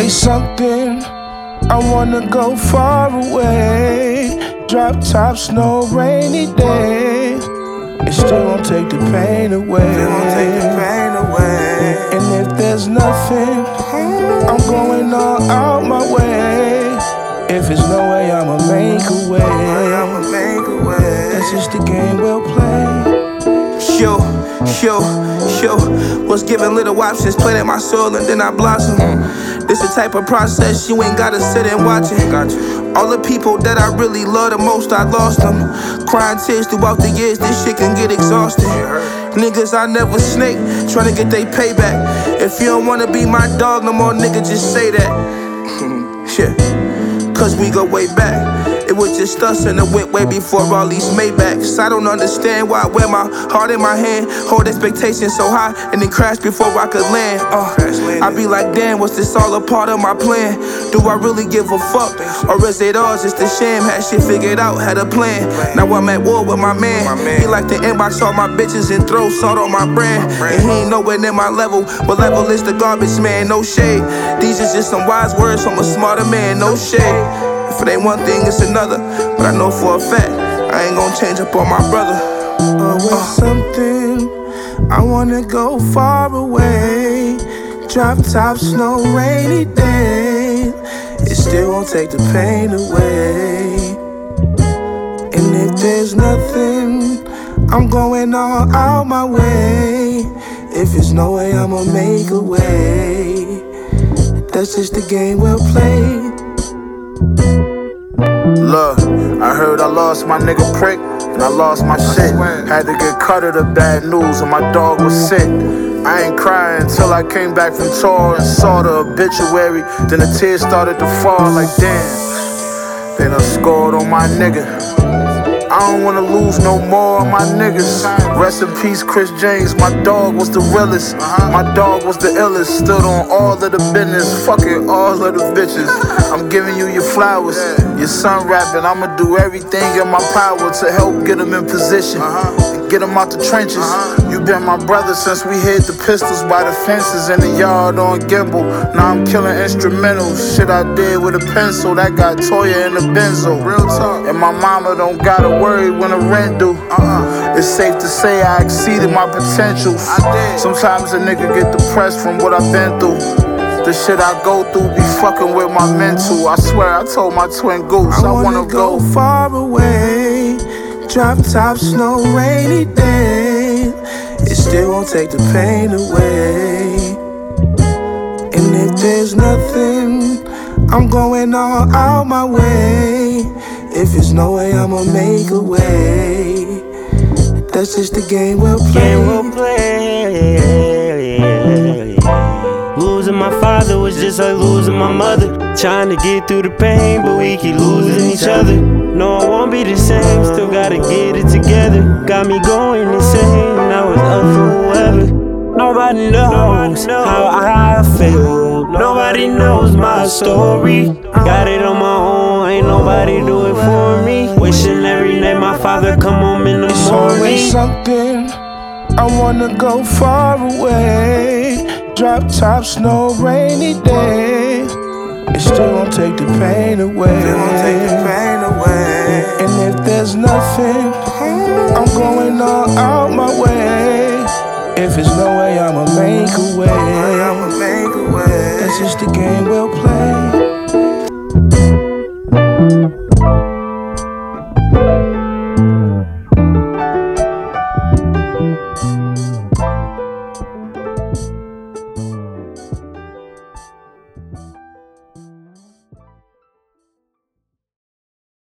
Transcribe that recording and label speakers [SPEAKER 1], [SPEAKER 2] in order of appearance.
[SPEAKER 1] always something. I wanna go far away. Drop top, snow, rainy days. It still won't take the pain away. And if there's nothing, I'm going all out my way. If there's no way, I'ma make a way. That's just the game we'll play.
[SPEAKER 2] Yo, was given little options, planted my soul and then I blossom. This the type of process you ain't gotta sit and watch it. All the people that I really love the most, I lost them. Crying tears throughout the years, this shit can get exhausting. Niggas I never snake, tryna get they payback. If you don't wanna be my dog no more, nigga, just say that. Shit, cause we go way back. It was just us and it went way before all these Maybachs. I don't understand why I wear my heart in my hand, hold expectations so high, and then crash before I could land. I be like, damn, was this all a part of my plan? Do I really give a fuck? Or is it all just a sham? Had shit figured out, had a plan. Now I'm at war with my man. He like to inbox all my bitches and throw salt on my brand. And he ain't nowhere near my level. What level is the garbage man? No shade. These is just some wise words from a smarter man. No shade. If it ain't one thing, it's another. But I know for a fact, I ain't gon' change up on my brother.
[SPEAKER 1] Always something. I wanna go far away. Drop top, snow, rainy days. It still won't take the pain away. And if there's nothing, I'm going all out my way. If there's no way, I'ma make a way. That's just the game we'll play.
[SPEAKER 3] Look, I heard I lost my nigga Prick, and I lost my shit. Had to get cut of the bad news, and my dog was sick. I ain't crying until I came back from tour and saw the obituary. Then the tears started to fall like damn. Then I scored on my nigga. I don't wanna lose no more of my niggas. Rest in peace, Chris James. My dog was the realest. My dog was the illest. Stood on all of the business. Fucking all of the bitches. I'm giving you your flowers. Your son rapping. I'ma do everything in my power to help get him in position. Get him out the trenches. You been my brother since we hid the pistols by the fences in the yard on gimbal. Now I'm killing instrumentals. Shit I did with a pencil that got Toya in the benzo. Real talk. And my mama don't gotta worry when the rent due. It's safe to say I exceeded my potentials. Sometimes a nigga get depressed from what I've been through. The shit I go through be fucking with my mental. I swear I told my twin Goose I wanna go
[SPEAKER 1] far away. Drop top, snow, rainy days. It still won't take the pain away. And if there's nothing, I'm going all out my way. If there's no way, I'ma make a way. That's just the game we'll play.
[SPEAKER 4] Losing my father was just like losing my mother. Trying to get through the pain, but we keep losing each other. No, I won't be the same, still gotta get it together. Got me going insane, now it's up for whoever. Nobody knows how I feel. Nobody knows my story. Got it on my own, ain't nobody do it for me. Wishing every night my father come home in the morning.
[SPEAKER 1] It's always something. I wanna go far away. Drop top, snow, rainy days. It still won't take the pain away. And if there's nothing, I'm going all out my way. If there's no way, I'ma make a way. That's just the game we'll play.